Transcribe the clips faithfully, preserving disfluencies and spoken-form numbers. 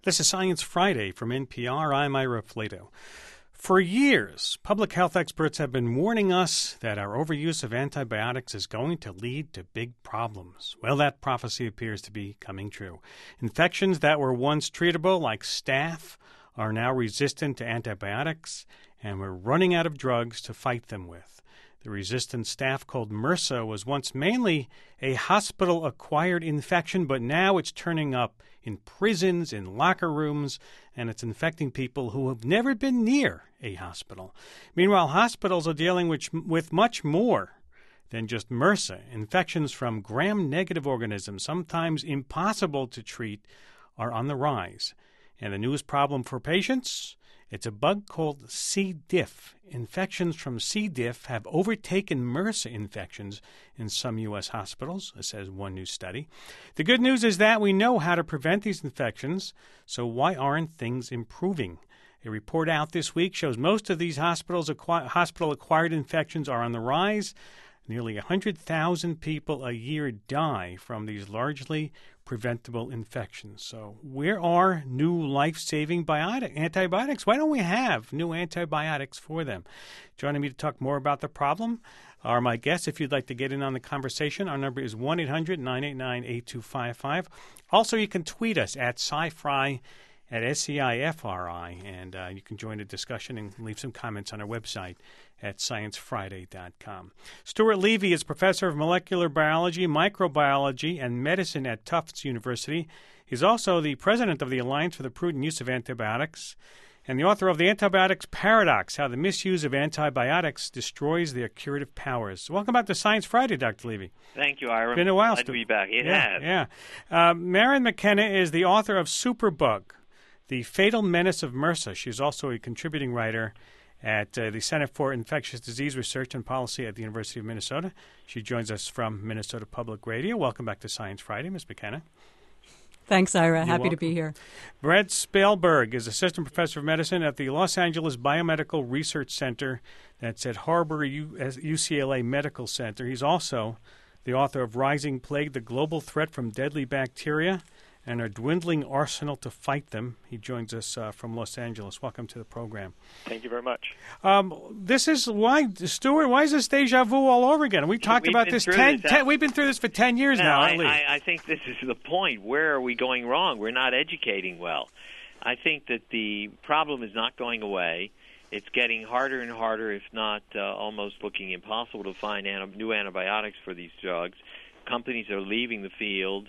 This is Science Friday from N P R. I'm Ira Flato. For years, public health experts have been warning us that our overuse of antibiotics is going to lead to big problems. Well, that prophecy appears to be coming true. Infections that were once treatable, like staph, are now resistant to antibiotics, and we're running out of drugs to fight them with. The resistant staph called MRSA was once mainly a hospital-acquired infection, but now it's turning up in prisons, in locker rooms, and it's infecting people who have never been near a hospital. Meanwhile, hospitals are dealing with, with much more than just MRSA. Infections from gram-negative organisms, sometimes impossible to treat, are on the rise. And the newest problem for patients? It's a bug called C. diff. Infections from C. diff have overtaken MRSA infections in some U S hospitals, says one new study. The good news is that we know how to prevent these infections, so why aren't things improving? A report out this week shows most of these hospitals acqui- hospital-acquired infections are on the rise. Nearly one hundred thousand people a year die from these largely preventable infections. So where are new life-saving biotic- antibiotics? Why don't we have new antibiotics for them? Joining me to talk more about the problem are my guests. If you'd like to get in on the conversation, our number is one eight hundred nine eight nine eight two five five. Also, you can tweet us at SciFri at S C I F R I, and uh, you can join the discussion and leave some comments on our website at science friday dot com. Stuart Levy is professor of molecular biology, microbiology, and medicine at Tufts University. He's also the president of the Alliance for the Prudent Use of Antibiotics and the author of The Antibiotics Paradox, How the Misuse of Antibiotics Destroys Their Curative Powers. Welcome back to Science Friday, Doctor Levy. Thank you, Ira. It's been a while. Glad to be back. It yeah, has. Yeah. Uh, Maren McKenna is the author of Superbug, The Fatal Menace of MRSA. She's also a contributing writer at uh, the Center for Infectious Disease Research and Policy at the University of Minnesota. She joins us from Minnesota Public Radio. Welcome back to Science Friday, Miz McKenna. Thanks, Ira. You're Happy welcome. to be here. Brett Spellberg is Assistant Professor of Medicine at the Los Angeles Biomedical Research Center. That's at Harbor U C L A Medical Center. He's also the author of Rising Plague, The Global Threat from Deadly Bacteria and Our Dwindling Arsenal to Fight Them. He joins us uh, from Los Angeles. Welcome to the program. Thank you very much. Um, this is why, Stuart, why is this deja vu all over again? We talked We've about been this through ten, this, ten, we've been through this for ten years no, now, I, at least. I, I think this is the point. Where are we going wrong? We're not educating well. I think that the problem is not going away. It's getting harder and harder, if not uh, almost looking impossible to find anti- new antibiotics for these drugs. Companies are leaving the field.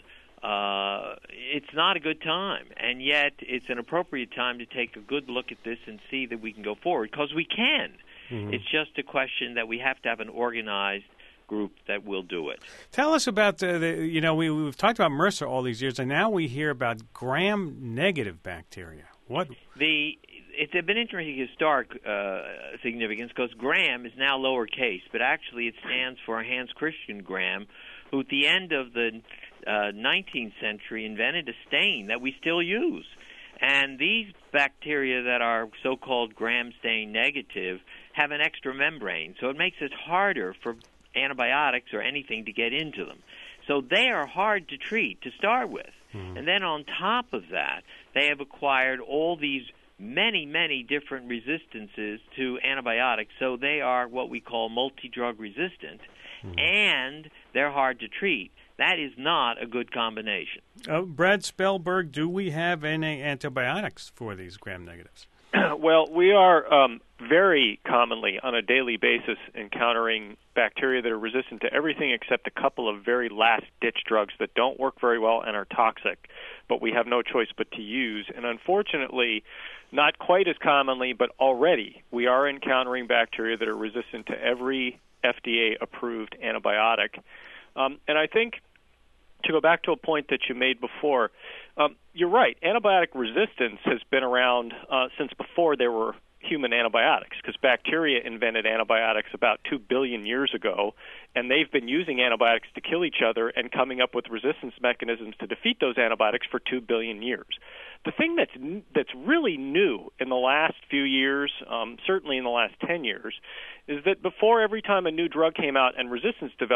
Uh, it's not a good time, and yet it's an appropriate time to take a good look at this and see that we can go forward, because we can. Mm-hmm. It's just a question that we have to have an organized group that will do it. Tell us about the, the you know, we, we've talked about MRSA all these years, and now we hear about gram-negative bacteria. What? The It's been interesting historic uh, significance, because Gram is now lowercase, but actually it stands for Hans Christian Gram, who at the end of the uh, nineteenth century invented a stain that we still use. And these bacteria that are so-called Gram stain negative have an extra membrane, so it makes it harder for antibiotics or anything to get into them. So they are hard to treat to start with. Mm-hmm. And then on top of that, they have acquired all these many, many different resistances to antibiotics, so they are what we call multi-drug resistant, mm-hmm. and they're hard to treat. That is not a good combination. Uh, Brad Spellberg, do we have any antibiotics for these gram-negatives? Well, we are um, very commonly on a daily basis encountering bacteria that are resistant to everything except a couple of very last-ditch drugs that don't work very well and are toxic, but we have no choice but to use. And unfortunately, not quite as commonly, but already we are encountering bacteria that are resistant to every F D A-approved antibiotic. Um, and I think, to go back to a point that you made before, um, you're right. Antibiotic resistance has been around uh, since before there were human antibiotics, because bacteria invented antibiotics about two billion years ago, and they've been using antibiotics to kill each other and coming up with resistance mechanisms to defeat those antibiotics for two billion years. The thing that's that's really new in the last few years, um, certainly in the last ten years, is that before every time a new drug came out and resistance developed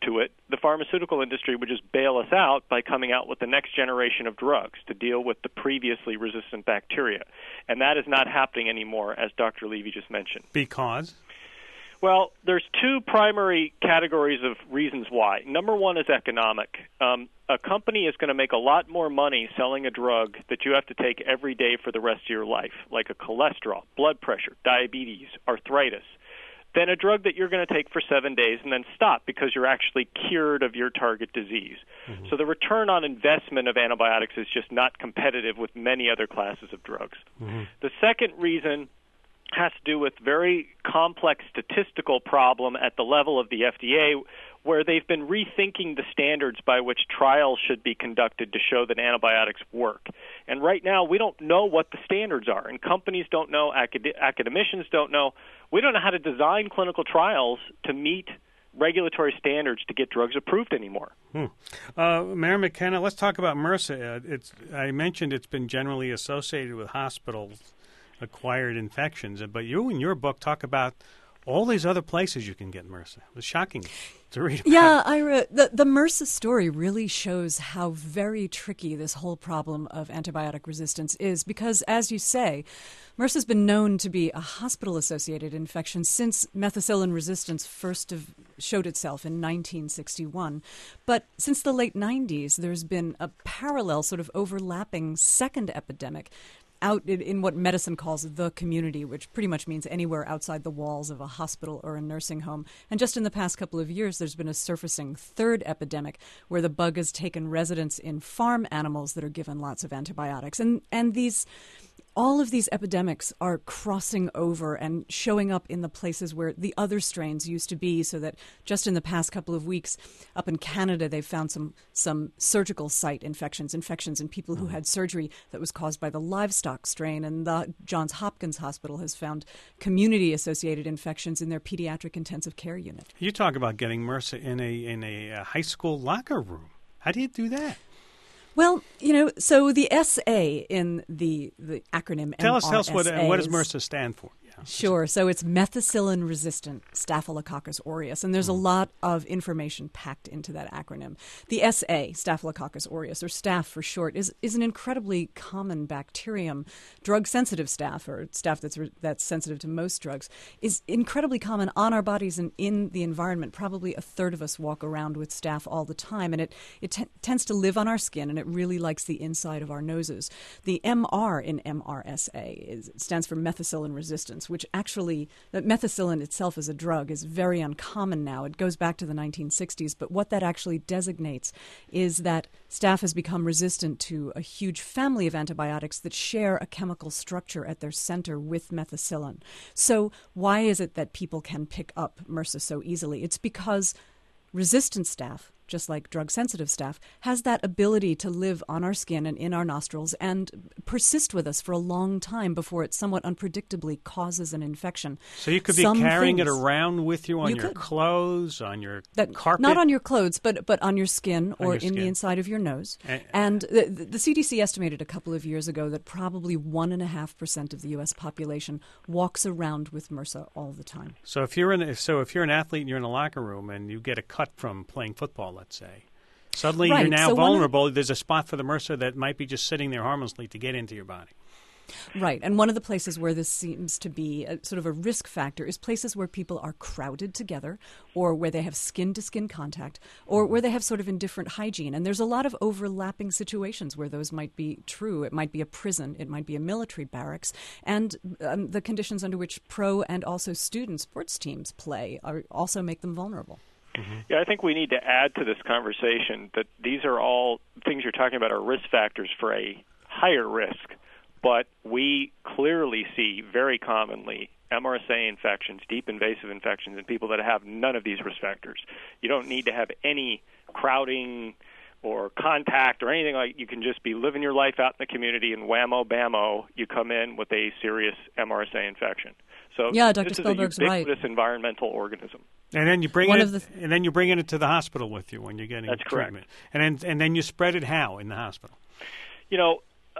to it, the pharmaceutical industry would just bail us out by coming out with the next generation of drugs to deal with the previously resistant bacteria. And that is not happening anymore, as Doctor Levy just mentioned. Because? Well, there's two primary categories of reasons why. Number one is economic. Um, a company is going to make a lot more money selling a drug that you have to take every day for the rest of your life, like a cholesterol, blood pressure, diabetes, arthritis, than a drug that you're going to take for seven days and then stop because you're actually cured of your target disease. Mm-hmm. So the return on investment of antibiotics is just not competitive with many other classes of drugs. Mm-hmm. The second reason has to do with very complex statistical problem at the level of the F D A, where they've been rethinking the standards by which trials should be conducted to show that antibiotics work. And right now, we don't know what the standards are, and companies don't know, acad- academicians don't know. We don't know how to design clinical trials to meet regulatory standards to get drugs approved anymore. Hmm. Uh, Mayor McKenna, let's talk about MRSA. Uh, it's, I mentioned it's been generally associated with hospitals acquired infections, but you in your book talk about all these other places you can get MRSA. It was shocking to read about. Yeah, Ira, the, the MRSA story really shows how very tricky this whole problem of antibiotic resistance is because, as you say, MRSA has been known to be a hospital-associated infection since methicillin resistance first of showed itself in nineteen sixty-one. But since the late nineties, there's been a parallel sort of overlapping second epidemic out in, in what medicine calls the community, which pretty much means anywhere outside the walls of a hospital or a nursing home. And just in the past couple of years, there's been a surfacing third epidemic where the bug has taken residence in farm animals that are given lots of antibiotics. And and these all of these epidemics are crossing over and showing up in the places where the other strains used to be, so that just in the past couple of weeks up in Canada, they've found some some surgical site infections, infections in people who had surgery that was caused by the livestock strain. And the Johns Hopkins Hospital has found community-associated infections in their pediatric intensive care unit. You talk about getting MRSA in a in a uh, high school locker room. How do you do that? Well, you know, so the S A in the, the acronym Tell us, tell us what, what does is, MRSA stand for? Yeah. Sure. So it's methicillin-resistant Staphylococcus aureus, and there's mm. a lot of information packed into that acronym. The S A, Staphylococcus aureus, or staph for short, is is an incredibly common bacterium. Drug-sensitive staph, or staph that's re- that's sensitive to most drugs, is incredibly common on our bodies and in the environment. Probably a third of us walk around with staph all the time, and it, it t- tends to live on our skin, and it really likes the inside of our noses. The M R in M R S A is, stands for methicillin resistance, which actually, that methicillin itself as a drug is very uncommon now. It goes back to the nineteen sixties, but what that actually designates is that staph has become resistant to a huge family of antibiotics that share a chemical structure at their center with methicillin. So why is it that people can pick up MRSA so easily? It's because resistant staph, just like drug-sensitive staph, has that ability to live on our skin and in our nostrils and persist with us for a long time before it somewhat unpredictably causes an infection. So you could be Some carrying things, it around with you on you your could. clothes, on your that, carpet? Not on your clothes, but but on your skin On or your in skin. the inside of your nose. And, And the, the C D C estimated a couple of years ago that probably one and a half percent of the U S population walks around with MRSA all the time. So if you're in, so if you're an athlete and you're in a locker room and you get a cut from playing football, let's say, suddenly Right. you're now So one of- vulnerable. There's a spot for the MRSA that might be just sitting there harmlessly to get into your body. Right. And one of the places where this seems to be a, sort of a risk factor is places where people are crowded together, or where they have skin-to-skin contact, or where they have sort of indifferent hygiene. And there's a lot of overlapping situations where those might be true. It might be a prison. It might be a military barracks. And um, the conditions under which pro and also student sports teams play are also make them vulnerable. Mm-hmm. Yeah, I think we need to add to this conversation that these are all things you're talking about are risk factors for a higher risk. But we clearly see very commonly M R S A infections, deep invasive infections, in people that have none of these risk factors. You don't need to have any crowding or contact or anything like. You can just be living your life out in the community, and whammo bammo, you come in with a serious M R S A infection. So yeah, Doctor this Spellberg's is a ubiquitous right. environmental organism. And then you bring One it, of the th- and then you bring it to the hospital with you when you're getting That's correct. treatment. And then, and then you spread it how in the hospital? You know,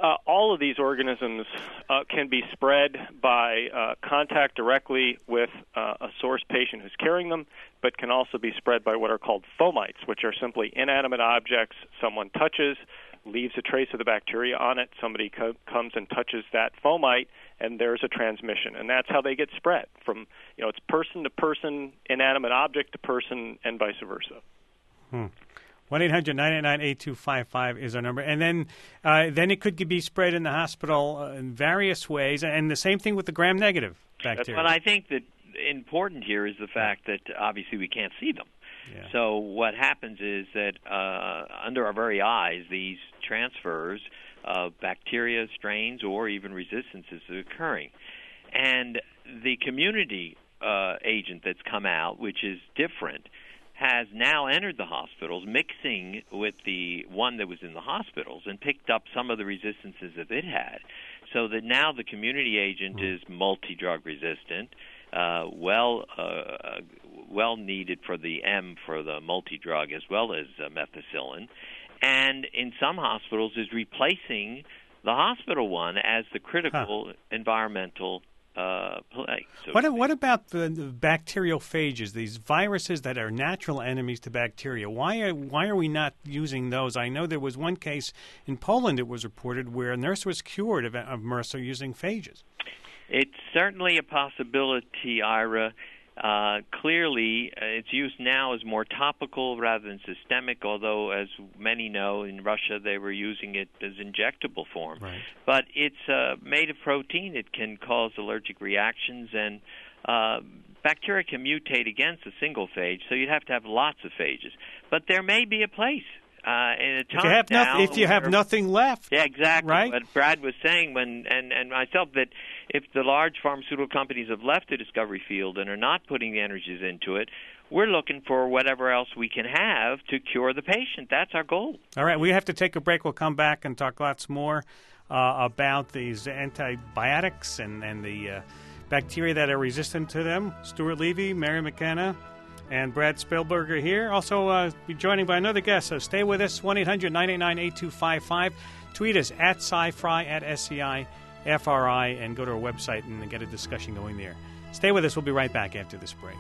uh, all of these organisms uh, can be spread by uh, contact directly with uh, a source patient who's carrying them, but can also be spread by what are called fomites, which are simply inanimate objects someone touches, leaves a trace of the bacteria on it, somebody co- comes and touches that fomite, and there's a transmission. And that's how they get spread from, you know, it's person to person, inanimate object to person, and vice versa. Hmm. one eight hundred nine eight nine eight two five five is our number. And then uh, then it could be spread in the hospital uh, in various ways. And the same thing with the gram-negative bacteria. Well, I think that important here is the fact that obviously we can't see them. Yeah. So what happens is that uh, under our very eyes, these transfers of bacteria, strains, or even resistances are occurring. And the community uh, agent that's come out, which is different, has now entered the hospitals, mixing with the one that was in the hospitals, and picked up some of the resistances that it had. So that now the community agent mm. is multi-drug resistant, uh, well uh, well needed for the M for the multi-drug as well as uh, methicillin, and in some hospitals is replacing the hospital one as the critical huh. environmental uh, play. So what, what about the, the bacteriophages, these viruses that are natural enemies to bacteria? Why are, why are we not using those? I know there was one case in Poland, it was reported, where a nurse was cured of, of MRSA using phages. It's certainly a possibility, Ira. Uh, clearly, uh, its use now is more topical rather than systemic, although, as many know, in Russia they were using it as injectable form. Right. But it's uh, made of protein. It can cause allergic reactions, and uh, bacteria can mutate against a single phage, so you'd have to have lots of phages. But there may be a place. Uh, in a time if you have, now no, if you have where, nothing left. Yeah, exactly. Right? What Brad was saying, when and, and myself, that if the large pharmaceutical companies have left the discovery field and are not putting the energies into it, we're looking for whatever else we can have to cure the patient. That's our goal. All right, we have to take a break. We'll come back and talk lots more uh, about these antibiotics and, and the uh, bacteria that are resistant to them. Stuart Levy, Mary McKenna, and Brad Spielberger here. Also uh, be joining by another guest, so stay with us, one eight hundred nine eight nine eight two five five. Tweet us at SciFri, at S C I F R I, and go to our website and get a discussion going there. Stay with us. We'll be right back after this break.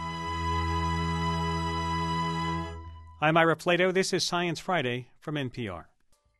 I'm Ira Flato. This is Science Friday from N P R.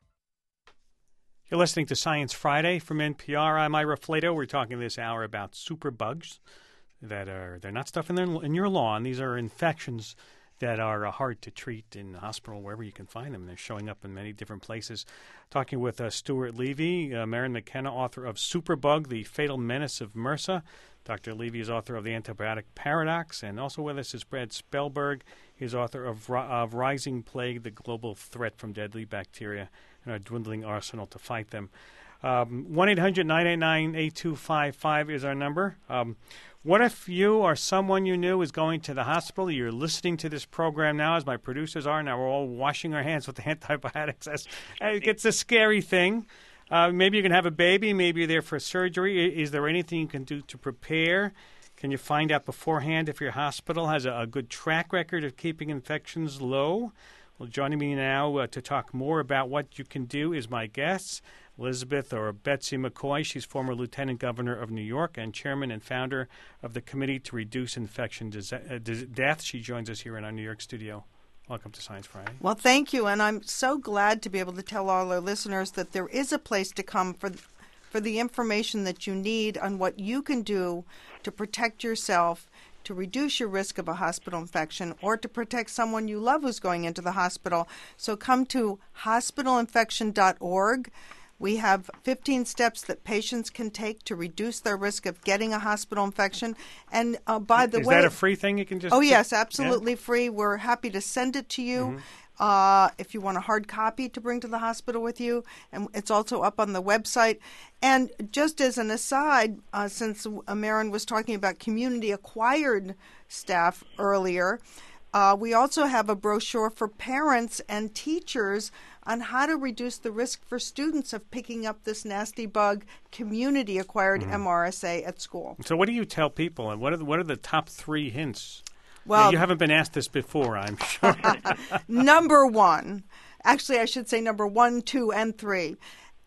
You're listening to Science Friday from N P R. I'm Ira Flato. We're talking this hour about superbugs. That are they're not stuff in, their, in your lawn. These are infections that are uh, hard to treat in the hospital, wherever you can find them. They're showing up in many different places. Talking with uh, Stuart Levy, uh, Mary McKenna, author of Superbug, The Fatal Menace of MRSA. Doctor Levy is author of The Antibiotic Paradox. And also with us is Brad Spielberg. He's author of, of Rising Plague, The Global Threat from Deadly Bacteria and Our Dwindling Arsenal to Fight Them. Um, one eight hundred nine eight nine eight two five five is our number. Um, What if you or someone you knew is going to the hospital? You're listening to this program now, as my producers are. Now we're all washing our hands with the antibiotics. It's a scary thing. Uh, maybe you're going to have a baby. Maybe you're there for surgery. Is there anything you can do to prepare? Can you find out beforehand if your hospital has a, a good track record of keeping infections low? Well, joining me now uh, to talk more about what you can do is my guests. Elizabeth or Betsy McCoy. She's former Lieutenant Governor of New York and Chairman and founder of the Committee to Reduce Infection Death. She joins us here in our New York studio. Welcome to Science Friday. Well, thank you, and I'm so glad to be able to tell all our listeners that there is a place to come for for the information that you need on what you can do to protect yourself, to reduce your risk of a hospital infection, or to protect someone you love who's going into the hospital. So come to hospital infection dot org. We have fifteen steps that patients can take to reduce their risk of getting a hospital infection. And uh, by the Is way... Is that a free thing you can just... Oh, yes, absolutely yeah? free. We're happy to send it to you. Mm-hmm. Uh, if you want a hard copy to bring to the hospital with you. And it's also up on the website. And just as an aside, uh, since Marin was talking about community-acquired staph earlier, uh, we also have a brochure for parents and teachers on how to reduce the risk for students of picking up this nasty bug, community-acquired mm-hmm. M R S A at school. So what do you tell people, and what are the, what are the top three hints? Well, yeah, you haven't been asked this before, I'm sure. Number one. Actually, I should say number one, two, and three.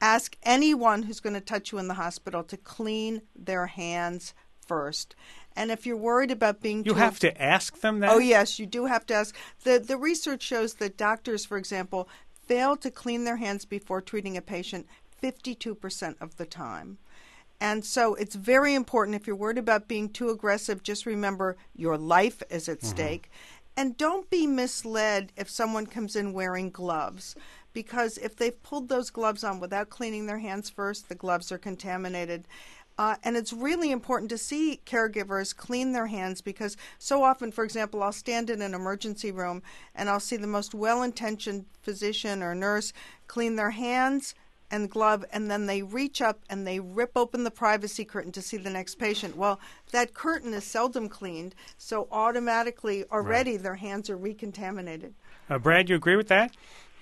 ask anyone who's going to touch you in the hospital to clean their hands first. And if you're worried about being You too have to ask them that? Oh, yes, you do have to ask. The the research shows that doctors, for example, fail to clean their hands before treating a patient fifty-two percent of the time. And so it's very important, if you're worried about being too aggressive, just remember your life is at mm-hmm. stake. And don't be misled if someone comes in wearing gloves, because if they've pulled those gloves on without cleaning their hands first, the gloves are contaminated. Uh, and it's really important to see caregivers clean their hands, because so often, for example, I'll stand in an emergency room and I'll see the most well-intentioned physician or nurse clean their hands and glove, and then they reach up and they rip open the privacy curtain to see the next patient. Well, that curtain is seldom cleaned, so automatically already right. their hands are recontaminated. Uh, Brad, you agree with that?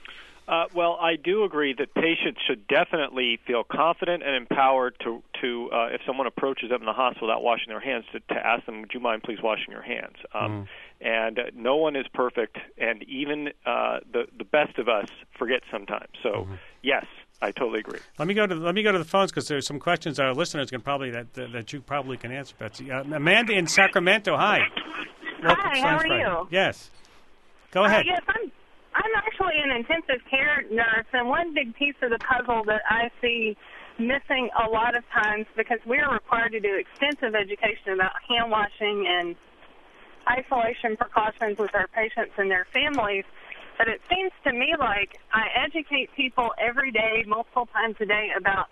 Uh, well, I do agree that patients should definitely feel confident and empowered to, to uh, if someone approaches them in the hospital without washing their hands, to, to ask them, would you mind please washing your hands? Um, mm. And uh, no one is perfect, and even uh, the, the best of us forget sometimes. So, mm-hmm. yes, I totally agree. Let me go to let me go to the phones, because there's some questions our listeners can probably that that, that you probably can answer, Betsy. Uh, Amanda in Sacramento, hi. Welcome hi, how are Friday. you? Yes. Go ahead. Uh, yes, I'm I'm actually an intensive care nurse, and one big piece of the puzzle that I see missing a lot of times, because we are required to do extensive education about hand washing and isolation precautions with our patients and their families, but it seems to me like I educate people every day, multiple times a day, about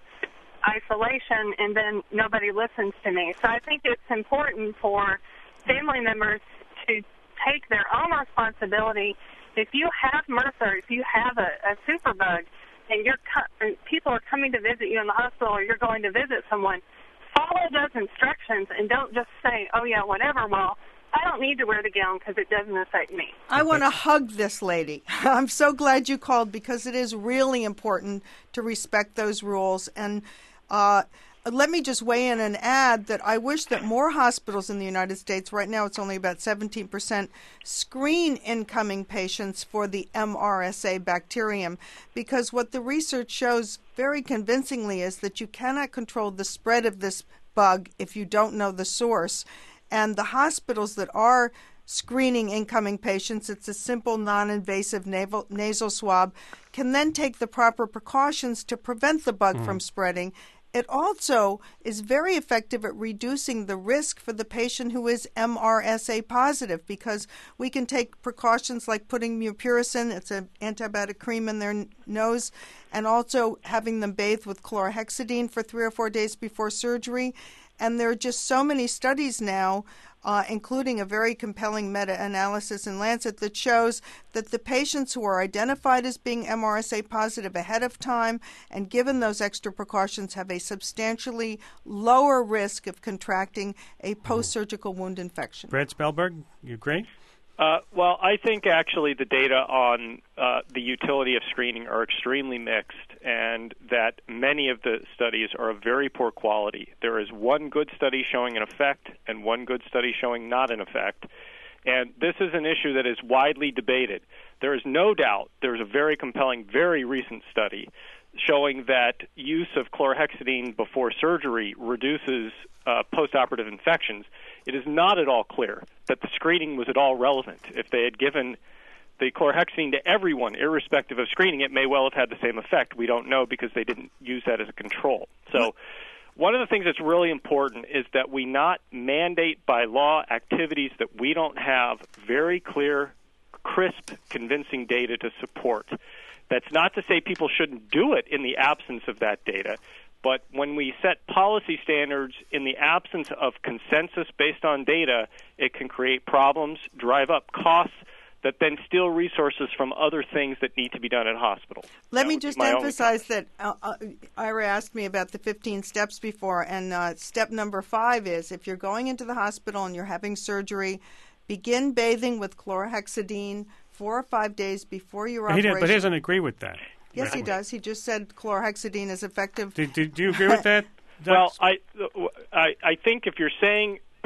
isolation, and then nobody listens to me. So I think it's important for family members to take their own responsibility. If you have MRSA, if you have a, a superbug, and you're and people are coming to visit you in the hospital, or you're going to visit someone, follow those instructions and don't just say, oh, yeah, whatever, well, I don't need to wear the gown because it doesn't affect me. I want to hug this lady. I'm so glad you called, because it is really important to respect those rules. And uh, let me just weigh in and add that I wish that more hospitals in the United States, right now it's only about seventeen percent, screen incoming patients for the M R S A bacterium, because what the research shows very convincingly is that you cannot control the spread of this bug if you don't know the source. And the hospitals that are screening incoming patients, it's a simple non-invasive nasal, nasal swab, can then take the proper precautions to prevent the bug mm. from spreading. It also is very effective at reducing the risk for the patient who is M R S A positive, because we can take precautions like putting mupirocin, it's an antibiotic cream, in their n- nose, and also having them bathe with chlorhexidine for three or four days before surgery. And there are just so many studies now, uh, including a very compelling meta-analysis in Lancet, that shows that the patients who are identified as being M R S A positive ahead of time and given those extra precautions have a substantially lower risk of contracting a post-surgical wound infection. Brad Spellberg, you agree? Uh, well, I think actually the data on uh, the utility of screening are extremely mixed, and that many of the studies are of very poor quality. There is one good study showing an effect and one good study showing not an effect, and this is an issue that is widely debated. There is no doubt there's a very compelling, very recent study showing that use of chlorhexidine before surgery reduces uh, postoperative infections. It is not at all clear that the screening was at all relevant. If they had given the chlorhexidine to everyone, irrespective of screening, it may well have had the same effect. We don't know, because they didn't use that as a control. So one of the things that's really important is that we not mandate by law activities that we don't have very clear, crisp, convincing data to support. That's not to say people shouldn't do it in the absence of that data, but when we set policy standards in the absence of consensus based on data, it can create problems, drive up costs that then steal resources from other things that need to be done at hospitals. Let that me just emphasize that uh, uh, Ira asked me about the fifteen steps before, and uh, step number five is, if you're going into the hospital and you're having surgery, begin bathing with chlorhexidine four or five days before your he operation. Did, but he doesn't agree with that. Yes, he does. He just said chlorhexidine is effective. Do, do, do you agree with that? Well, I, I I think if you're saying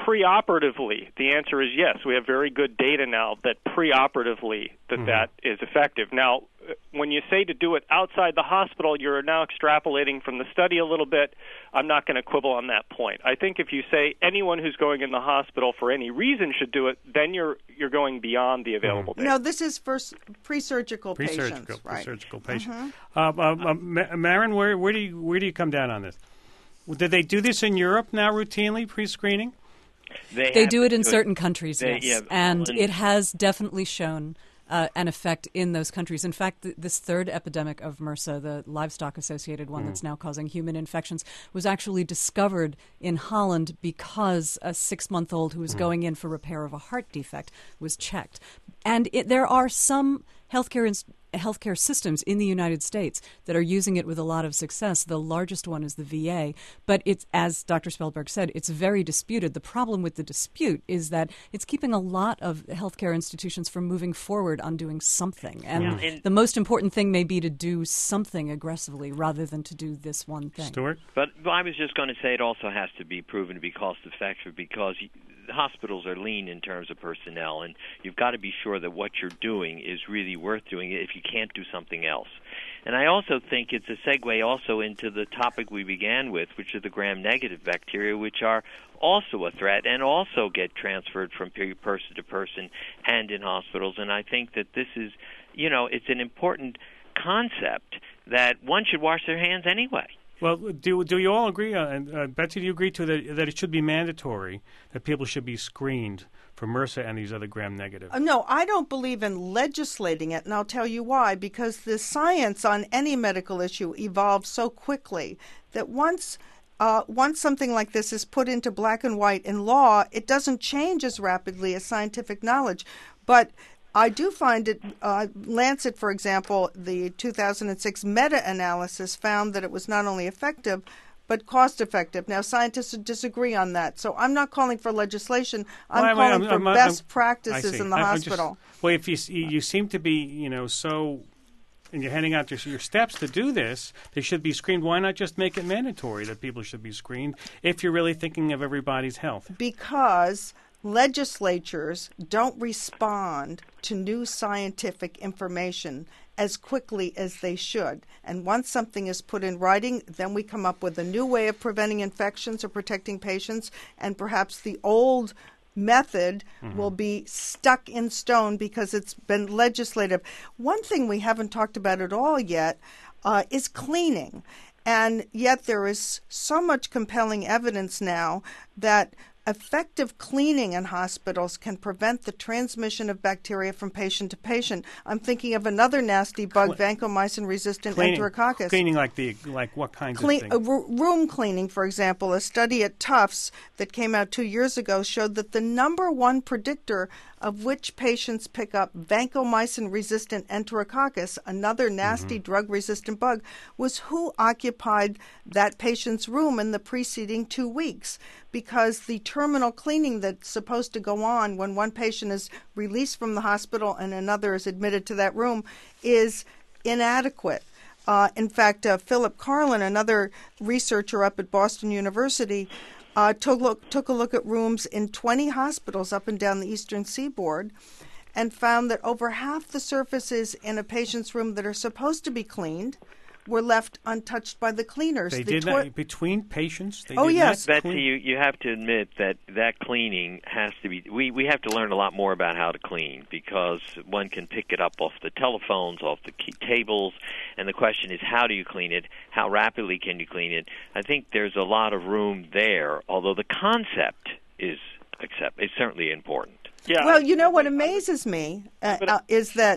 preoperatively, the answer is yes. We have very good data now that preoperatively that mm-hmm. that is effective. Now, when you say to do it outside the hospital, you're now extrapolating from the study a little bit. I'm not going to quibble on that point. I think if you say anyone who's going in the hospital for any reason should do it, then you're you're going beyond the available mm-hmm. data. No, this is for pre-surgical, pre-surgical patients. Right. Pre-surgical patients. Mm-hmm. Uh, uh, uh, Maren, where, where do you where do you come down on this? Did they do this in Europe now routinely, pre-screening? They, they do it in certain countries, they, yes, yeah, and and it has definitely shown uh, an effect in those countries. In fact, th- this third epidemic of MRSA, the livestock-associated one mm. that's now causing human infections, was actually discovered in Holland because a six-month-old who was mm. going in for repair of a heart defect was checked. And it, there are some healthcare ins- healthcare systems in the United States that are using it with a lot of success. The largest one is the V A, but it's, as Doctor Spellberg said, it's very disputed. The problem with the dispute is that it's keeping a lot of healthcare institutions from moving forward on doing something. And, yeah. and the most important thing may be to do something aggressively rather than to do this one thing. Stuart? But I was just going to say it also has to be proven to be cost-effective because you, the hospitals are lean in terms of personnel, and you've got to be sure that what you're doing is really worth doing if you can't do something else. And I also think it's a segue also into the topic we began with, which are the gram-negative bacteria, which are also a threat and also get transferred from person to person and in hospitals. And I think that this is, you know, it's an important concept that one should wash their hands anyway. Well, do do you all agree, uh, and uh, Betsy, do you agree to that, that it should be mandatory that people should be screened for MRSA and these other gram-negative? Uh, no, I don't believe in legislating it, and I'll tell you why. Because the science on any medical issue evolves so quickly that once uh, once something like this is put into black and white in law, it doesn't change as rapidly as scientific knowledge. But I do find it, uh, Lancet, for example, the two thousand six meta-analysis found that it was not only effective, but cost-effective. Now, scientists disagree on that. So I'm not calling for legislation. I'm well, calling I'm, for I'm, I'm, best I'm, practices in the I, hospital. Just, well, if you, you seem to be, you know, so, and you're handing out your, your steps to do this, they should be screened. Why not just make it mandatory that people should be screened if you're really thinking of everybody's health? Because legislatures don't respond to new scientific information as quickly as they should. And once something is put in writing, then we come up with a new way of preventing infections or protecting patients, and perhaps the old method mm-hmm. will be stuck in stone because it's been legislative. One thing we haven't talked about at all yet uh, is cleaning. And yet there is so much compelling evidence now that effective cleaning in hospitals can prevent the transmission of bacteria from patient to patient. I'm thinking of another nasty bug, Cle- vancomycin-resistant enterococcus. Cleaning like the like what kind Clean, of thing? Uh, r- room cleaning, for example. A study at Tufts that came out two years ago showed that the number one predictor of which patients pick up vancomycin-resistant enterococcus, another nasty mm-hmm. drug-resistant bug, was who occupied that patient's room in the preceding two weeks. Because the terminal cleaning that's supposed to go on when one patient is released from the hospital and another is admitted to that room is inadequate. Uh, in fact, uh, Philip Carlin, another researcher up at Boston University, uh, took, look, took a look at rooms in twenty hospitals up and down the eastern seaboard and found that over half the surfaces in a patient's room that are supposed to be cleaned were left untouched by the cleaners. They the did toi- that between patients? They oh, did yes. Betsy, clean- you, you have to admit that that cleaning has to be... We, we have to learn a lot more about how to clean because one can pick it up off the telephones, off the key tables, and the question is how do you clean it? How rapidly can you clean it? I think there's a lot of room there, although the concept is, accept- is certainly important. Yeah. Well, you know what amazes me uh, uh, is that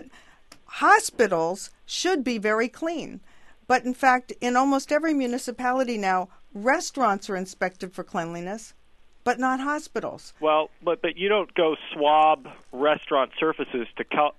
hospitals should be very clean. But in fact, in almost every municipality now, restaurants are inspected for cleanliness, but not hospitals. Well, but but you don't go swab restaurant surfaces to cal- to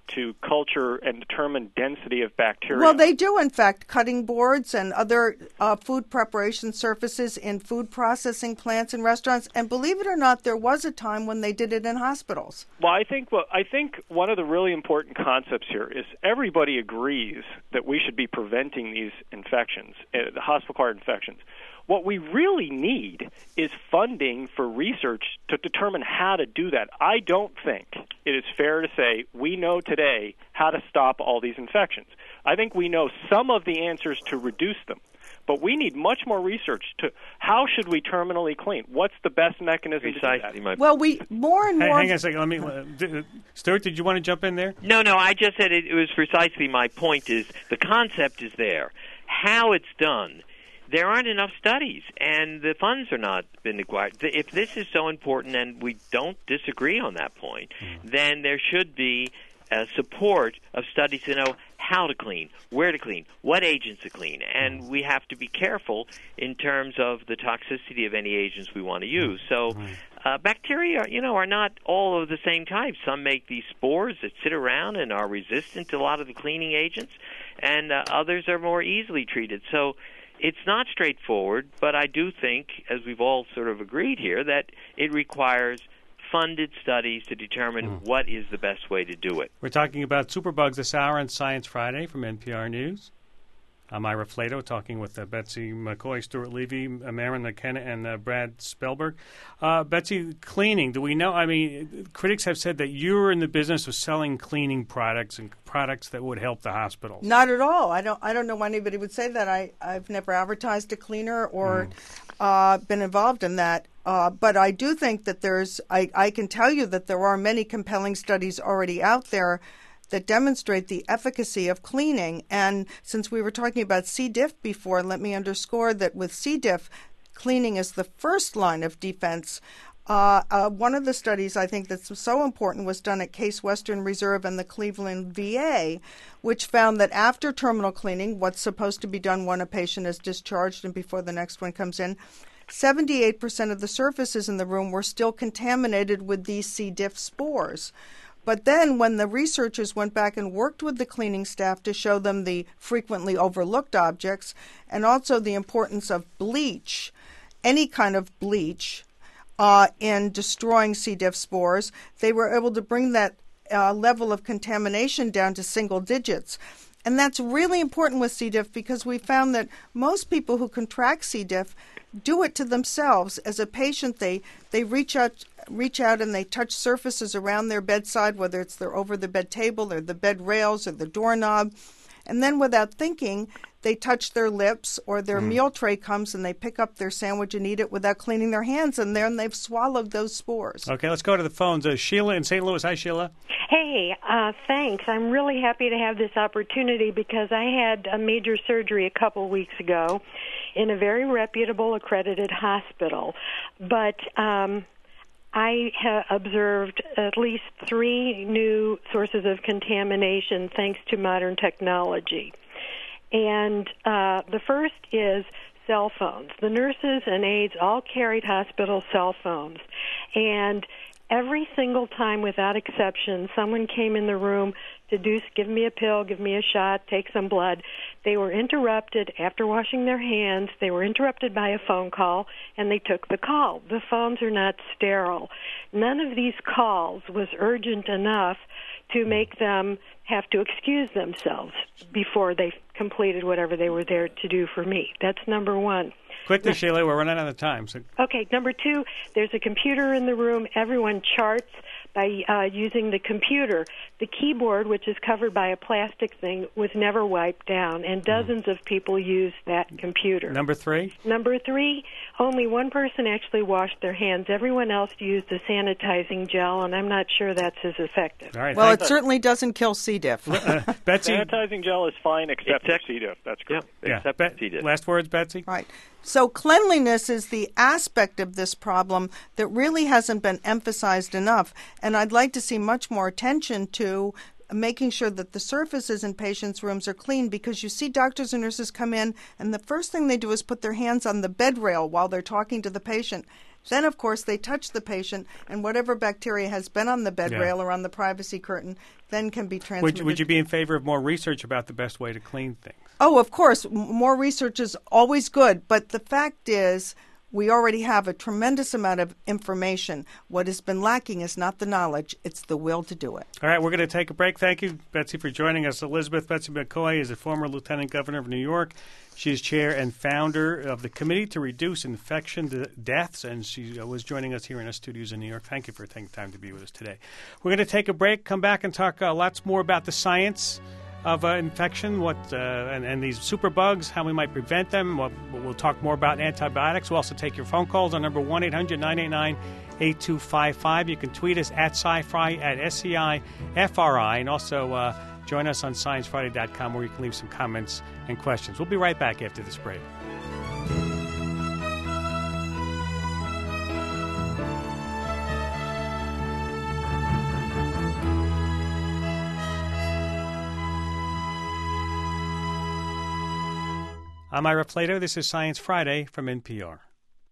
to culture and determine density of bacteria. Well, they do, in fact, cutting boards and other uh, food preparation surfaces in food processing plants and restaurants. And believe it or not, there was a time when they did it in hospitals. Well, I think well, I think one of the really important concepts here is everybody agrees that we should be preventing these infections, uh, the hospital-acquired infections. What we really need is funding for research to determine how to do that. I don't think it is fair to say we know today how to stop all these infections. I think we know some of the answers to reduce them, but we need much more research to how should we terminally clean? What's the best mechanism Precisely, to do my that? Well, we more and Hey, more. hang on a second. Let me, uh, d- uh, Stuart, did you want to jump in there? No, no, I just said it, it was precisely my point is the concept is there. How it's done, there aren't enough studies, and the funds are not been acquired. If this is so important, and we don't disagree on that point, mm-hmm. then there should be uh, support of studies to know how to clean, where to clean, what agents to clean, and mm-hmm. we have to be careful in terms of the toxicity of any agents we want to use. So uh, bacteria, you know, are not all of the same type. Some make these spores that sit around and are resistant to a lot of the cleaning agents, and uh, others are more easily treated. So it's not straightforward, but I do think, as we've all sort of agreed here, that it requires funded studies to determine mm. what is the best way to do it. We're talking about superbugs this hour on Science Friday from N P R News. I'm Ira Flato, talking with uh, Betsy McCoy, Stuart Levy, uh, Maren McKenna, and uh, Brad Spellberg. Uh, Betsy, cleaning, do we know? I mean, critics have said that you're in the business of selling cleaning products and products that would help the hospitals. Not at all. I don't. I don't know why anybody would say that. I, I've never advertised a cleaner or mm. uh, been involved in that. Uh, but I do think that there's. I, I can tell you that there are many compelling studies already out there that demonstrate the efficacy of cleaning. And since we were talking about C. diff before, let me underscore that with C. diff, cleaning is the first line of defense. Uh, uh, one of the studies I think that's so important was done at Case Western Reserve and the Cleveland V A, which found that after terminal cleaning, what's supposed to be done when a patient is discharged and before the next one comes in, seventy-eight percent of the surfaces in the room were still contaminated with these C. diff spores. But then when the researchers went back and worked with the cleaning staff to show them the frequently overlooked objects and also the importance of bleach, any kind of bleach, uh, in destroying C. diff spores, they were able to bring that uh, level of contamination down to single digits. And that's really important with C. diff because we found that most people who contract C. diff do it to themselves. As a patient, they, they reach out reach out and they touch surfaces around their bedside, whether it's their over-the-bed table or the bed rails or the doorknob. And then without thinking, they touch their lips or their mm. meal tray comes and they pick up their sandwich and eat it without cleaning their hands. And then they've swallowed those spores. Okay, let's go to the phones. Uh, Sheila in Saint Louis. Hi, Sheila. Hey, uh, thanks. I'm really happy to have this opportunity because I had a major surgery a couple weeks ago in a very reputable, accredited hospital. But um, I have observed at least three new sources of contamination thanks to modern technology. And uh, the first is cell phones. The nurses and aides all carried hospital cell phones. And every single time, without exception, someone came in the room to do, give me a pill, give me a shot, take some blood. They were interrupted after washing their hands. They were interrupted by a phone call, and they took the call. The phones are not sterile. None of these calls was urgent enough to make them have to excuse themselves before they completed whatever they were there to do for me. That's number one. Quickly, Sheila, we're running out of time. So. Okay, number two, there's a computer in the room. Everyone charts by uh, using the computer. The keyboard, which is covered by a plastic thing, was never wiped down, and dozens mm. of people use that computer. Number three? Number three, only one person actually washed their hands. Everyone else used the sanitizing gel, and I'm not sure that's as effective. All right, well, it you. certainly doesn't kill C. diff. uh, Betsy? Sanitizing gel is fine except for C. diff. That's correct. Yeah, except yeah. for C. diff. Last words, Betsy? Right. So cleanliness is the aspect of this problem that really hasn't been emphasized enough. And I'd like to see much more attention to making sure that the surfaces in patients' rooms are clean, because you see doctors and nurses come in and the first thing they do is put their hands on the bed rail while they're talking to the patient. Then, of course, they touch the patient, and whatever bacteria has been on the bed Yeah. rail or on the privacy curtain then can be transmitted. Would, would you be in favor of more research about the best way to clean things? Oh, of course. M- more research is always good. But the fact is, we already have a tremendous amount of information. What has been lacking is not the knowledge, it's the will to do it. All right, we're going to take a break. Thank you, Betsy, for joining us. Elizabeth Betsy McCoy is a former Lieutenant Governor of New York. She's chair and founder of the Committee to Reduce Infection de- Deaths, and she uh, was joining us here in our studios in New York. Thank you for taking time to be with us today. We're going to take a break, come back and talk uh, lots more about the science of uh, infection, what uh, and, and these superbugs, how we might prevent them. We'll, we'll talk more about antibiotics. We'll also take your phone calls on number one eight hundred nine eight nine eight two five five. You can tweet us at SciFri, at S C I F R I, and also uh, join us on science friday dot com where you can leave some comments and questions. We'll be right back after this break. I'm Ira Flato. This is Science Friday from N P R.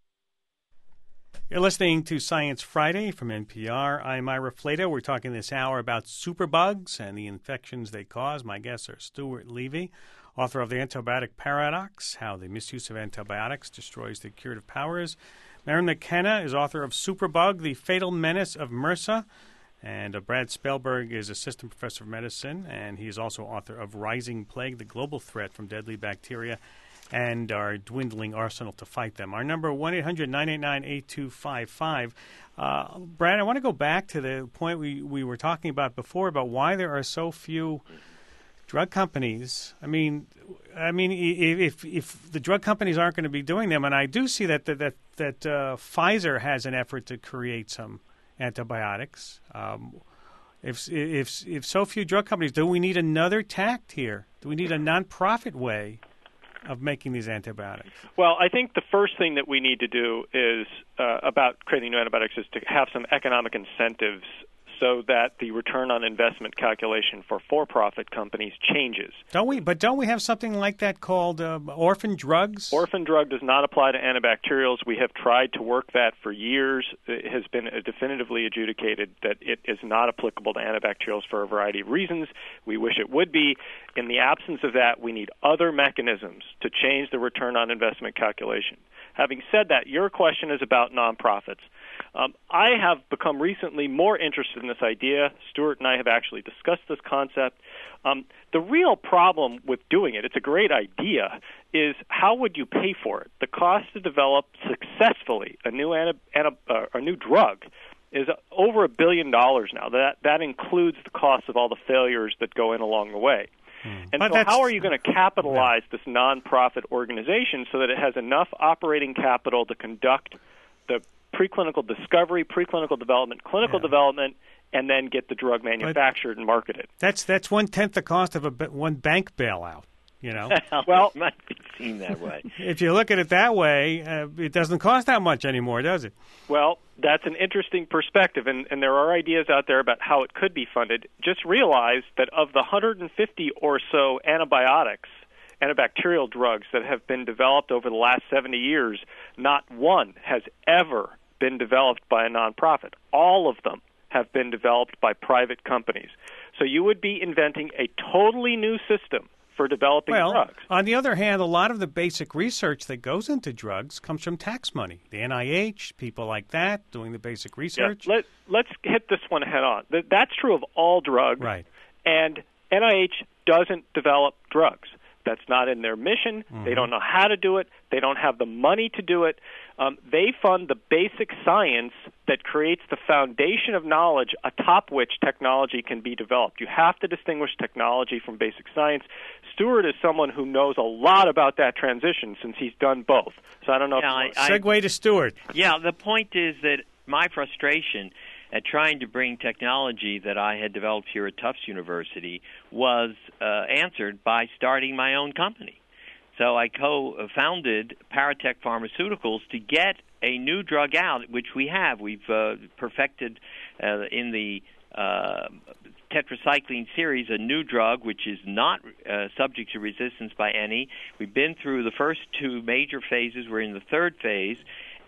You're listening to Science Friday from N P R. I'm Ira Flato. We're talking this hour about superbugs and the infections they cause. My guests are Stuart Levy, author of The Antibiotic Paradox, How the Misuse of Antibiotics Destroys the Curative Powers. Maren McKenna is author of Superbug, The Fatal Menace of MRSA. And uh, Brad Spellberg is assistant professor of medicine, and he is also author of Rising Plague, The Global Threat from Deadly Bacteria and Our Dwindling Arsenal to Fight Them. Our number, one eight hundred nine eight nine eight two five five. Uh, Brad, I want to go back to the point we, we were talking about before about why there are so few drug companies. I mean, I mean, if if the drug companies aren't going to be doing them, and I do see that that that, that uh, Pfizer has an effort to create some antibiotics. Um, if if if so few drug companies, do we need another tact here? Do we need a nonprofit way of making these antibiotics? Well, I think the first thing that we need to do is uh, about creating new antibiotics is to have some economic incentives so that the return on investment calculation for for-profit companies changes. Don't we? But don't we have something like that called uh, orphan drugs? Orphan drug does not apply to antibacterials. We have tried to work that for years. It has been definitively adjudicated that it is not applicable to antibacterials for a variety of reasons. We wish it would be. In the absence of that, we need other mechanisms to change the return on investment calculation. Having said that, your question is about nonprofits. Um, I have become recently more interested in this idea. Stuart and I have actually discussed this concept. Um, the real problem with doing it, it's a great idea, is how would you pay for it? The cost to develop successfully a new anti, anti, uh, a new drug is over a billion dollars now. That that includes the cost of all the failures that go in along the way. Hmm. And but so how are you going to capitalize yeah. this nonprofit organization so that it has enough operating capital to conduct the preclinical discovery, preclinical development, clinical yeah. development, and then get the drug manufactured but and marketed? That's that's one-tenth the cost of a one bank bailout, you know. Well, it might be seen that way. If you look at it that way, uh, it doesn't cost that much anymore, does it? Well, that's an interesting perspective, and, and there are ideas out there about how it could be funded. Just realize that of the one hundred fifty or so antibiotics, antibacterial drugs that have been developed over the last seventy years, not one has ever been developed by a nonprofit. All of them have been developed by private companies. So you would be inventing a totally new system for developing well, drugs. On the other hand, a lot of the basic research that goes into drugs comes from tax money. The N I H, people like that doing the basic research. Yeah, let, let's hit this one head on. That's true of all drugs. Right. And N I H doesn't develop drugs. That's not in their mission. Mm-hmm. They don't know how to do it. They don't have the money to do it. Um, they fund the basic science that creates the foundation of knowledge atop which technology can be developed. You have to distinguish technology from basic science. Stuart is someone who knows a lot about that transition since he's done both. So I don't know yeah, if I, Segue to Stuart. Yeah, the point is that my frustration at trying to bring technology that I had developed here at Tufts University was uh, answered by starting my own company. So I co-founded Paratech Pharmaceuticals to get a new drug out, which we have. We've uh, perfected uh, in the uh, tetracycline series a new drug which is not uh, subject to resistance by any. We've been through the first two major phases. We're in the third phase.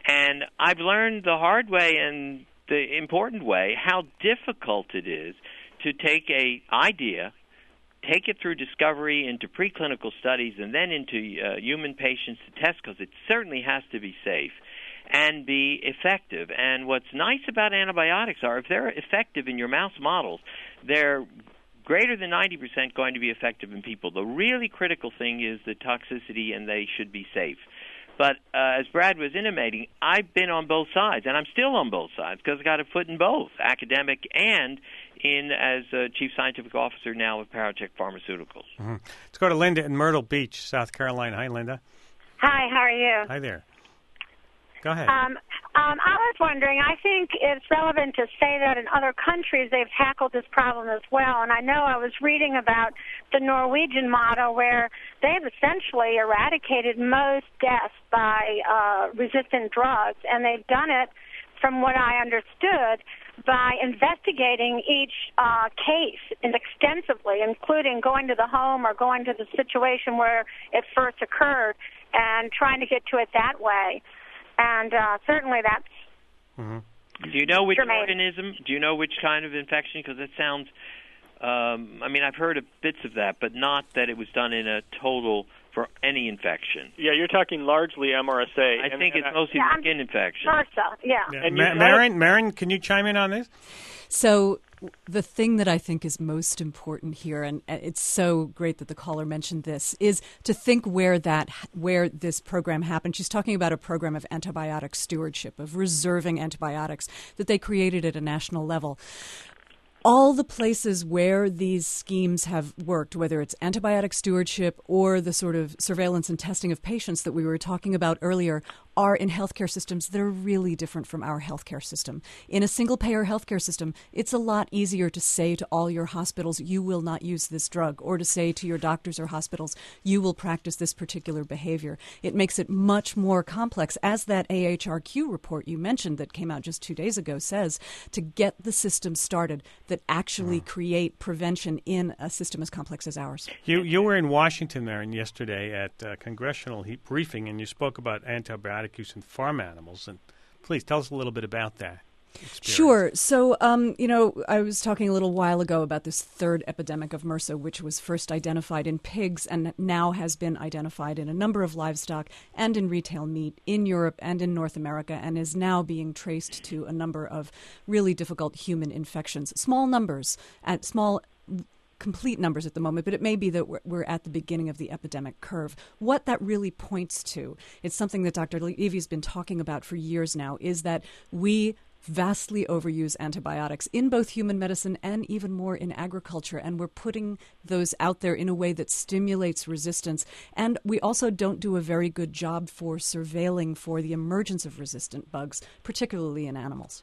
And I've learned the hard way and the important way how difficult it is to take a idea, take it through discovery into preclinical studies, and then into uh, human patients to test, because it certainly has to be safe and be effective. And what's nice about antibiotics are if they're effective in your mouse models, they're greater than ninety percent going to be effective in people. The really critical thing is the toxicity, and they should be safe. But uh, as Brad was intimating, I've been on both sides, and I'm still on both sides because I've got a foot in both, academic and in as a Chief Scientific Officer now of Parotech Pharmaceuticals. Mm-hmm. Let's go to Linda in Myrtle Beach, South Carolina. Hi, Linda. Hi, how are you? Hi there. Go ahead. Um, um, I was wondering, I think it's relevant to say that in other countries they've tackled this problem as well. And I know I was reading about the Norwegian model where they've essentially eradicated most deaths by uh, resistant drugs. And they've done it, from what I understood, by investigating each uh, case extensively, including going to the home or going to the situation where it first occurred and trying to get to it that way. And uh, certainly that's mm-hmm. Do you know which germane. organism? Do you know which kind of infection? Because it sounds, um, I mean, I've heard of bits of that, but not that it was done in a total for any infection. Yeah, you're talking largely M R S A. I and, think and it's mostly yeah, skin infection. MRSA, yeah. yeah. And Ma- Marin, Marin, can you chime in on this? So the thing that I think is most important here, and it's so great that the caller mentioned this, is to think where that where this program happened. She's talking about a program of antibiotic stewardship, of reserving antibiotics that they created at a national level. All the places where these schemes have worked, whether it's antibiotic stewardship or the sort of surveillance and testing of patients that we were talking about earlier, are in healthcare systems that are really different from our healthcare system. In a single-payer healthcare system, it's a lot easier to say to all your hospitals, you will not use this drug, or to say to your doctors or hospitals, you will practice this particular behavior. It makes it much more complex, as that A H R Q report you mentioned that came out just two days ago says, to get the system started that actually create prevention in a system as complex as ours. You you were in Washington there and yesterday at a congressional he- briefing, and you spoke about antibiotic use in farm animals. And please tell us a little bit about that experience. Sure. So, um, you know, I was talking a little while ago about this third epidemic of MRSA, which was first identified in pigs and now has been identified in a number of livestock and in retail meat in Europe and in North America, and is now being traced to a number of really difficult human infections. Small numbers, at small complete numbers at the moment, but it may be that we're, we're at the beginning of the epidemic curve. What that really points to, it's something that Doctor Levy's been talking about for years now, is that we vastly overuse antibiotics in both human medicine and even more in agriculture, and we're putting those out there in a way that stimulates resistance. And we also don't do a very good job for surveilling for the emergence of resistant bugs, particularly in animals.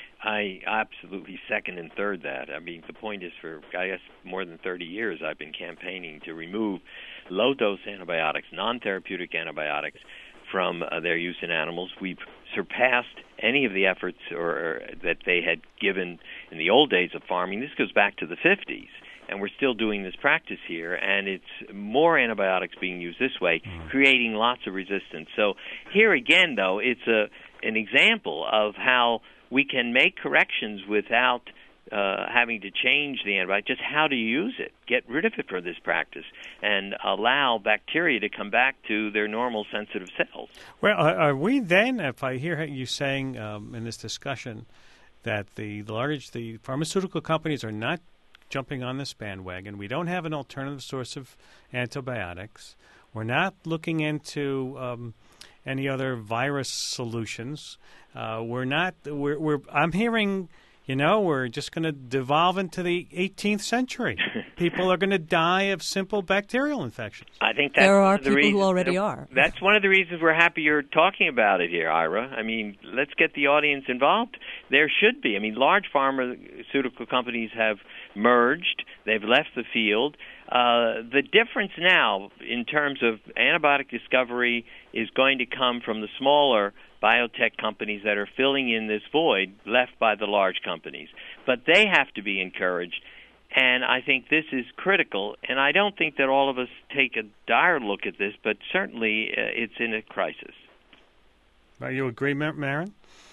I absolutely second and third that. I mean, the point is, for, I guess, more than thirty years, I've been campaigning to remove low-dose antibiotics, non-therapeutic antibiotics, from uh, their use in animals. We've surpassed any of the efforts or, or that they had given in the old days of farming. This goes back to the fifties, and we're still doing this practice here, and it's more antibiotics being used this way, creating lots of resistance. So here again, though, it's a an example of how we can make corrections without uh, having to change the antibiotic, just how to use it, get rid of it for this practice, and allow bacteria to come back to their normal sensitive cells. Well, are, are we then, if I hear you saying um, in this discussion that the large, the pharmaceutical companies are not jumping on this bandwagon, we don't have an alternative source of antibiotics, we're not looking into um, any other virus solutions, uh, we're not, we're, we're, I'm hearing, you know, we're just going to devolve into the eighteenth century. People are going to die of simple bacterial infections. I think that's there are one of the people reasons, who already are. That's one of the reasons we're happy you're talking about it here, Ira. I mean, let's get the audience involved. There should be. I mean, large pharmaceutical companies have merged. They've left the field. Uh, the difference now in terms of antibiotic discovery is going to come from the smaller biotech companies that are filling in this void left by the large companies. But they have to be encouraged, and I think this is critical. And I don't think that all of us take a dire look at this, but certainly uh, it's in a crisis. You agree, Maren?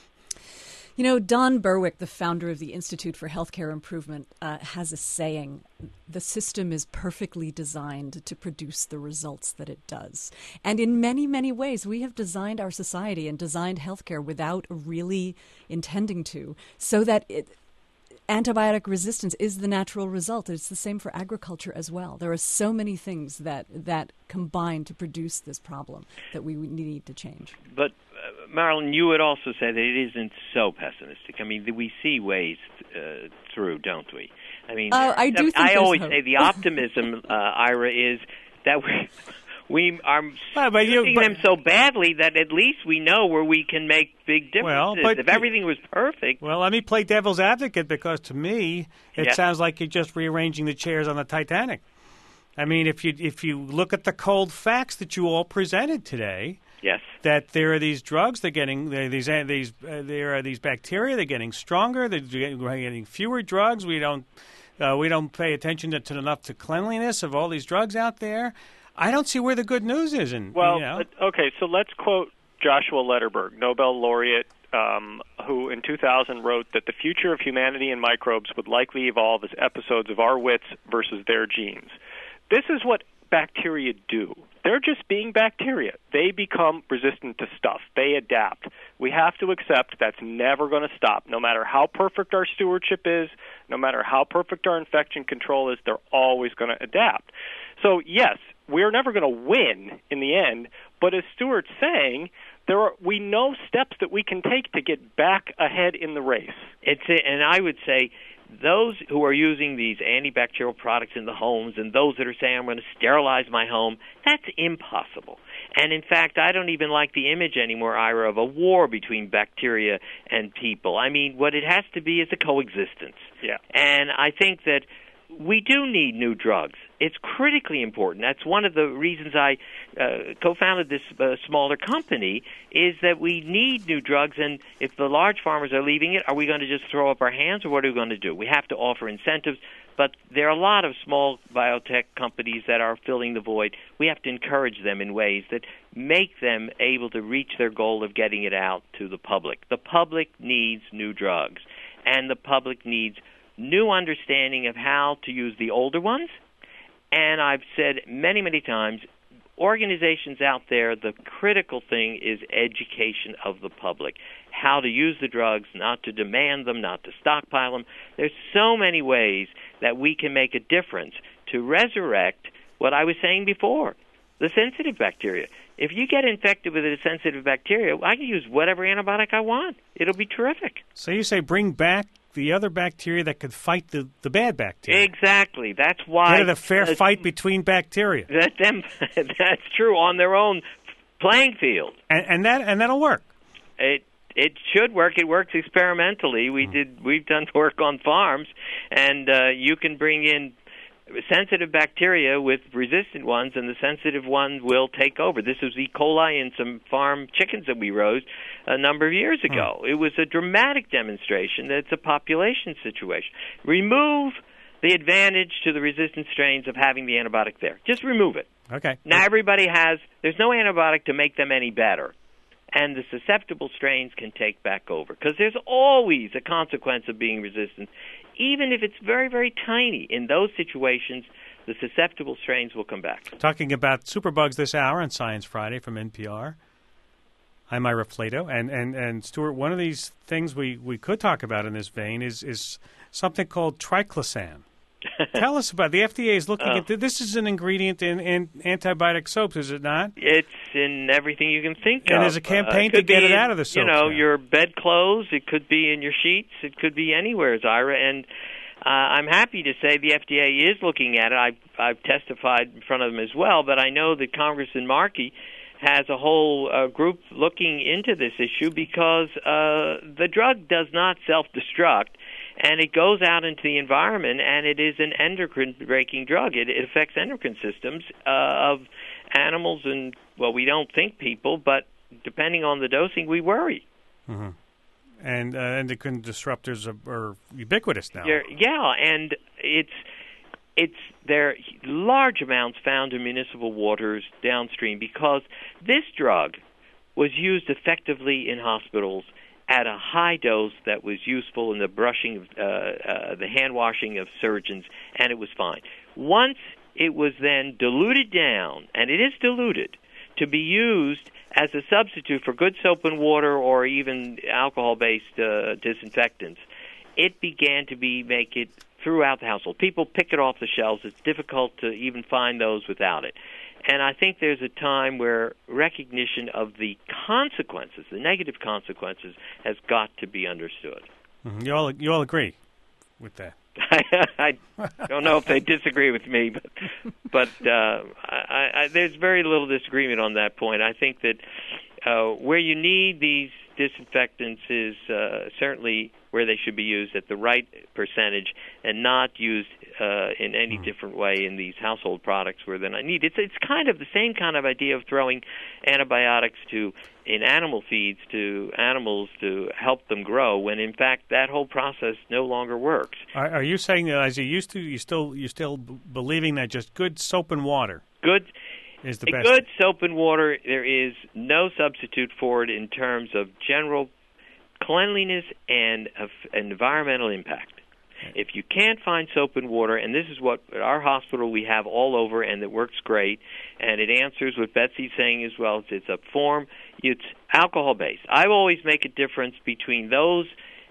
You know, Don Berwick, the founder of the Institute for Healthcare Improvement, uh, has a saying, the system is perfectly designed to produce the results that it does. And in many, many ways, we have designed our society and designed healthcare without really intending to, so that it, antibiotic resistance is the natural result. It's the same for agriculture as well. There are so many things that, that combine to produce this problem that we need to change. But Uh, Marilyn, you would also say that it isn't so pessimistic. I mean, we see ways uh, through, don't we? I mean, uh, I do. Think I always hope. say the optimism, uh, Ira, is that we we are well, but you, using but, them so badly that at least we know where we can make big differences. Well, but, if everything was perfect. Well, let me play devil's advocate, because to me it yeah. sounds like you're just rearranging the chairs on the Titanic. I mean, if you if you look at the cold facts that you all presented today. Yes. That there are these drugs, they're getting they're these these uh, there are these bacteria, they're getting stronger, they're getting, we're getting fewer drugs. We don't uh, we don't pay attention to, to enough to cleanliness of all these drugs out there. I don't see where the good news is. In, well, you know. okay, so let's quote Joshua Lederberg, Nobel laureate, um, who in two thousand wrote that the future of humanity and microbes would likely evolve as episodes of our wits versus their genes. This is what bacteria do. They're just being bacteria. They become resistant to stuff. They adapt. We have to accept that's never going to stop. No matter how perfect our stewardship is, no matter how perfect our infection control is, they're always going to adapt. So, yes, we're never going to win in the end, but as Stuart's saying, there are, we know steps that we can take to get back ahead in the race. It's a, and I would say those who are using these antibacterial products in the homes and those that are saying, I'm going to sterilize my home, that's impossible. And in fact, I don't even like the image anymore, Ira, of a war between bacteria and people. I mean, what it has to be is a coexistence. Yeah. And I think that we do need new drugs. It's critically important. That's one of the reasons I uh, co-founded this uh, smaller company, is that we need new drugs, and if the large pharmas are leaving it, are we going to just throw up our hands, or what are we going to do? We have to offer incentives, but there are a lot of small biotech companies that are filling the void. We have to encourage them in ways that make them able to reach their goal of getting it out to the public. The public needs new drugs, and the public needs new understanding of how to use the older ones. And I've said many, many times, organizations out there, the critical thing is education of the public, how to use the drugs, not to demand them, not to stockpile them. There's so many ways that we can make a difference to resurrect what I was saying before, the sensitive bacteria. If you get infected with a sensitive bacteria, I can use whatever antibiotic I want. It'll be terrific. So you say bring back the other bacteria that could fight the, the bad bacteria. Exactly. That's why... Get it a fair uh, fight between bacteria. That them, that's true, on their own playing field. And, and that and that'll work. It it should work. It works experimentally. We did we've done work on farms, and uh, you can bring in sensitive bacteria with resistant ones, and the sensitive one will take over. This was E. coli in some farm chickens that we raised a number of years ago. Mm. It was a dramatic demonstration that it's a population situation. Remove the advantage to the resistant strains of having the antibiotic there. Just remove it. Okay. Now everybody has, there's no antibiotic to make them any better. And the susceptible strains can take back over, because there's always a consequence of being resistant. Even if it's very, very tiny, in those situations, the susceptible strains will come back. Talking about superbugs this hour on Science Friday from N P R. I'm Ira Flato. And, and, and Stuart, one of these things we, we could talk about in this vein is, is something called triclosan. Tell us about it. The F D A is looking oh. at this. Is an ingredient in, in antibiotic soaps, is it not? It's in everything you can think and of. And there's a campaign uh, to get it in, out out of the soaps. You know, now. your bedclothes. It could be in your sheets. It could be anywhere, Ira. And uh, I'm happy to say the F D A is looking at it. I've, I've testified in front of them as well, but I know that Congressman Markey has a whole uh, group looking into this issue, because uh, the drug does not self-destruct. And it goes out into the environment, and it is an endocrine-breaking drug. It, it affects endocrine systems uh, of animals and, well, we don't think people, but depending on the dosing, we worry. Mm-hmm. And uh, endocrine disruptors are, are ubiquitous now. You're, yeah, and it's it's there are large amounts found in municipal waters downstream, because this drug was used effectively in hospitals at a high dose that was useful in the brushing, uh, uh, the hand washing of surgeons, and it was fine. Once it was then diluted down, and it is diluted, to be used as a substitute for good soap and water or even alcohol-based uh, disinfectants, it began to be make it throughout the household. People pick it off the shelves. It's difficult to even find those without it. And I think there's a time where recognition of the consequences, the negative consequences, has got to be understood. Mm-hmm. You all you all agree with that? I don't know if they disagree with me, but but uh, I, I, there's very little disagreement on that point. I think that uh, where you need these disinfectants is uh, certainly where they should be used at the right percentage and not used uh, in any mm. different way in these household products where they're not needed. It's, it's kind of the same kind of idea of throwing antibiotics to in animal feeds to animals to help them grow, when in fact that whole process no longer works. Are, are you saying that as you used to, you still you still b- believing that just good soap and water good is the best? Good soap and water, there is no substitute for it in terms of general cleanliness and of environmental impact. If you can't find soap and water, and this is what at our hospital we have all over, and it works great, and it answers what Betsy's saying as well. It's, it's a form, it's alcohol-based. I always make a difference between those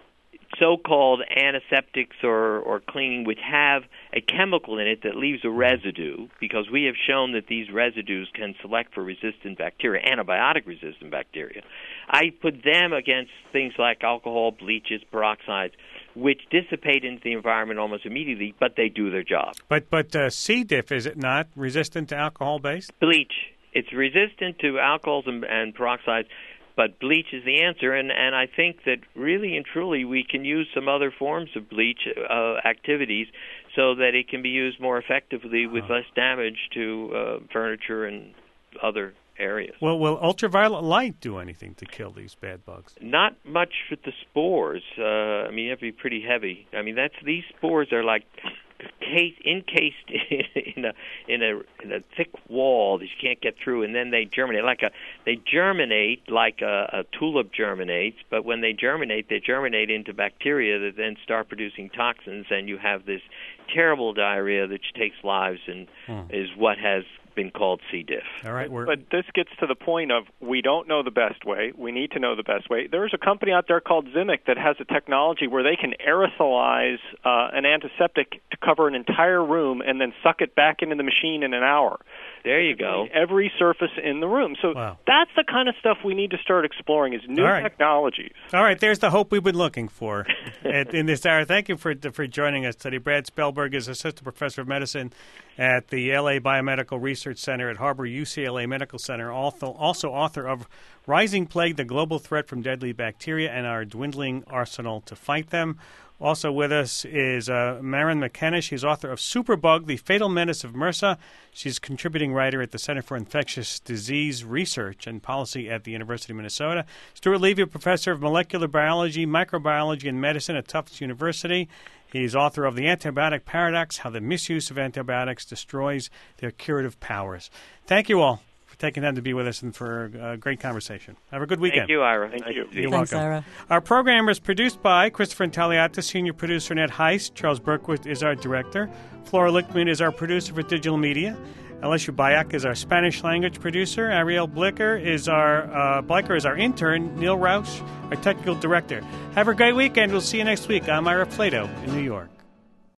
so-called antiseptics or, or cleaning which have a chemical in it that leaves a residue, because we have shown that these residues can select for resistant bacteria, antibiotic-resistant bacteria. I put them against things like alcohol, bleaches, peroxides, which dissipate into the environment almost immediately, but they do their job. But but uh, C. diff, is it not resistant to alcohol-based? Bleach. It's resistant to alcohols and, and peroxides, but bleach is the answer, and, and I think that really and truly we can use some other forms of bleach uh, activities so that it can be used more effectively with less damage to uh, furniture and other areas. Well, will ultraviolet light do anything to kill these bad bugs? Not much with the spores. Uh, I mean, you have to be pretty heavy. I mean, that's these spores are like case, encased in a in a in a thick wall that you can't get through, and then they germinate like a they germinate like a, a tulip germinates. But when they germinate, they germinate into bacteria that then start producing toxins, and you have this terrible diarrhea that takes lives, and hmm. is what has been called C. diff. All right, we're... But this gets to the point of we don't know the best way. We need to know the best way. There's a company out there called Zimic that has a technology where they can aerosolize uh, an antiseptic to cover an entire room and then suck it back into the machine in an hour. There you go. Every surface in the room. So wow. that's the kind of stuff we need to start exploring is new right. technologies. All right, there's the hope we've been looking for at, in this hour. Thank you for for joining us today. Brad Spellberg is Assistant Professor of Medicine at the L A Biomedical Research Center at Harbor U C L A Medical Center, also, also author of Rising Plague, the Global Threat from Deadly Bacteria and Our Dwindling Arsenal to Fight Them. Also with us is uh, Maren McKenna. She's author of Superbug, The Fatal Menace of MRSA. She's contributing writer at the Center for Infectious Disease Research and Policy at the University of Minnesota. Stuart Levy, professor of molecular biology, microbiology, and medicine at Tufts University. He's author of The Antibiotic Paradox, How the Misuse of Antibiotics Destroys Their Curative Powers. Thank you all for taking time to be with us and for a great conversation. Have a good weekend. Thank you, Ira. Thank nice you. You're Thanks, welcome. Ira. Our program is produced by Christopher Intaliata, senior producer Ned Heist. Charles Berkowitz is our director. Flora Lichtman is our producer for digital media. Alessio Bayak is our Spanish language producer. Ariel Blicker is our uh, Blicker is our intern. Neil Roush, our technical director. Have a great weekend. We'll see you next week. I'm Ira Flato in New York.